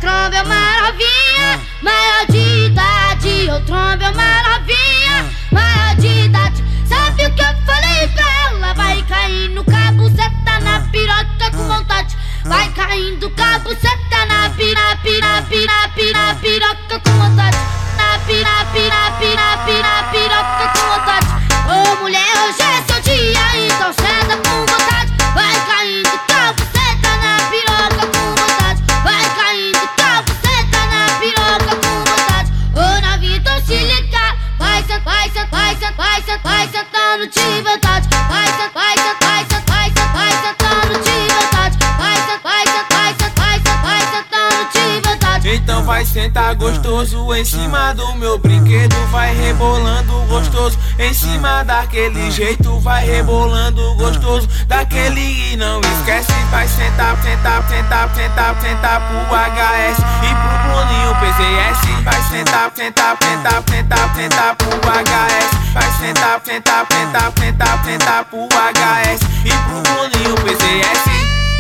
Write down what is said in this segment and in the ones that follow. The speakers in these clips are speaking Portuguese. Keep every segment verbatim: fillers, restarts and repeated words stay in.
trombo é uma novinha, maior de idade. Eu trombo é uma novinha, maior de idade. Sabe o que eu falei pra ela? Vai caindo cabo, cê tá na piroca com vontade. Vai caindo cabo, cê tá na pira, pira, pira, pira, piroca com vontade. Na pira, pira, pira, pira, piroca com vontade. Ô mulher, hoje é seu dia, então senta com vontade. Vai caindo cabo, cê tá na piroca com vontade. Vai caindo cabo, cê tá na piroca com vontade. Ô novinha, então se liga. Vai, vai, vai, vai, vai, vai, vai sentando de vontade. Vai, vai, vai, vai, vai, vai sentando de vontade. Vai, vai, vai, vai, vai sentando de vontade. Então vai sentar gostoso em cima do meu brinquedo. Vai rebolando gostoso em cima daquele jeito. Vai rebolando gostoso daquele e não esquece. Vai sentar, sentar, sentar, sentar, sentar pro H S e pro Bruninho P Z S. Vai sentar, sentar, sentar, sentar, sentar pro H S. Vai sentar, sentar, sentar, sentar, sentar pro H S e pro Bruninho P Z S.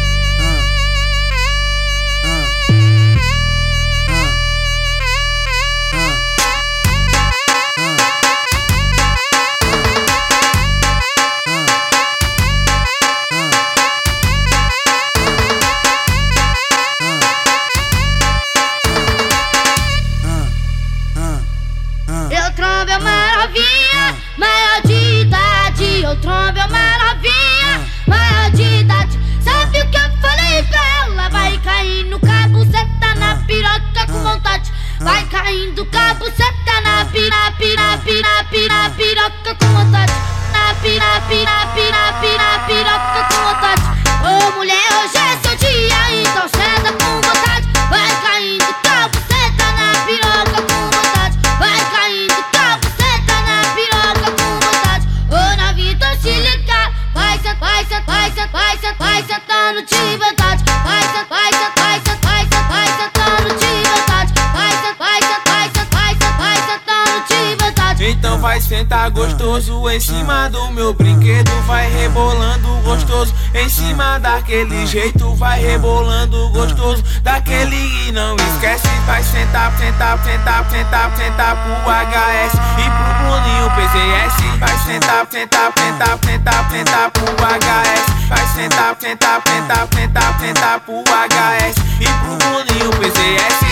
Eu trombo é uma novinha, maior de idade. Eu trombo é uma novinha, maior de idade. Sabe o que eu falei pra ela? Vai caindo cabo, cê tá na piroca com vontade. Vai caindo cabo, cê tá na pira, pira, pira, pira, piroca com vontade. Na pira, pira, pira, pira, piroca com vontade. Ô mulher, hoje é seu dia, então senta com vontade. Vai caindo cabo, cê tá na piroca com vontade. Vai caindo cabo, cê tá na piroca com vontade. Ô novinha, então se liga. Vai, vai, vai, vai, vai, vai sentando de vontade. Vai, vai, vai, vai, vai sentando de vontade. Vai, vai, vai, vai, vai sentando de vontade. Então vai sentar gostoso em cima do meu brinquedo. Vai rebolando gostoso em cima daquele jeito. Vai rebolando gostoso daquele e não esquece. Vai sentar, sentar, sentar, sentar, sentar pro H S e pro Bruninho P Z S. Vai sentar, sentar, sentar, sentar, sentar pro H S. Vai sentar, sentar, sentar, sentar, sentar pro H S e pro Bruninho P Z S.